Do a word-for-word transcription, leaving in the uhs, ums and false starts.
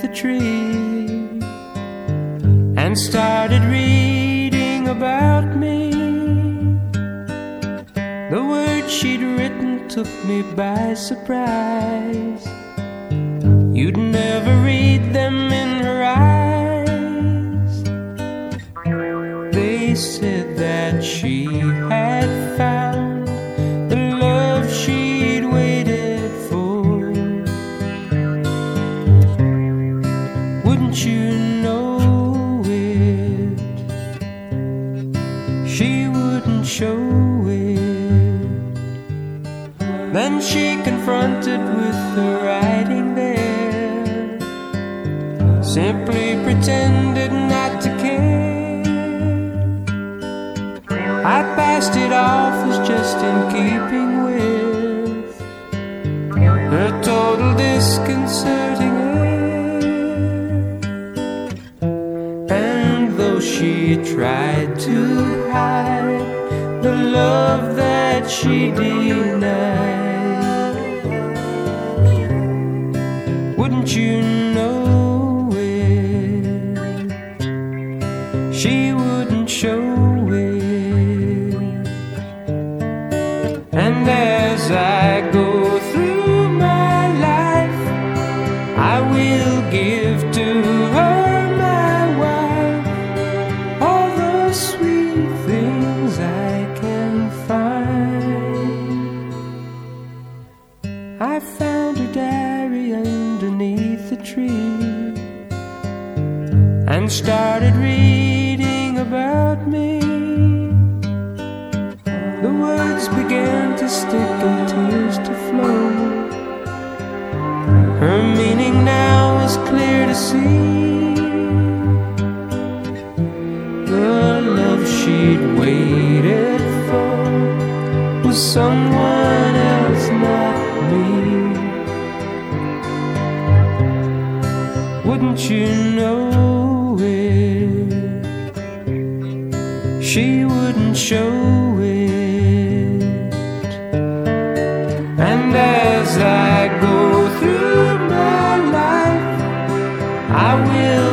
the tree and started reading about me. The words she'd written took me by surprise. You'd never read them in her eyes. They said that she had found the love she'd waited for. Wouldn't you know it? She wouldn't show it. Then she confronted with her writing there, simply pretended not to care. I passed it off as just in keeping with her total disconcerting air. And though she tried to hide the love that she denied, wouldn't you know it? She wouldn't show it. And as I go through my life, I will give to her, my wife, all the sweet things I can find. I found her diary underneath the tree and started reading about me. The words began to stick and tears to flow. Her meaning now is clear to see. The love she'd waited for was someone else, not me. Wouldn't you know it? She wouldn't show it. And as I go through my life, I will